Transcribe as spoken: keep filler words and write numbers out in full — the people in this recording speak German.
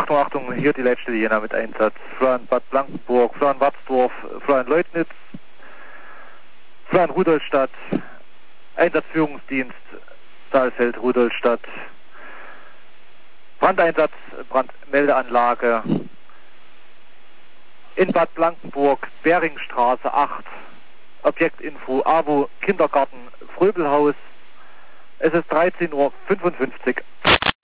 Achtung, Achtung, hier die letzte Jena mit Einsatz. Florian Bad Blankenburg, Florian Watzdorf, Florian Leutnitz, Florian Rudolstadt, Einsatzführungsdienst Saalfeld, Rudolstadt, Brandeinsatz, Brandmeldeanlage in Bad Blankenburg, Beringstraße acht, Objektinfo, AWO, Kindergarten, Fröbelhaus. Es ist dreizehn Uhr fünfundfünfzig.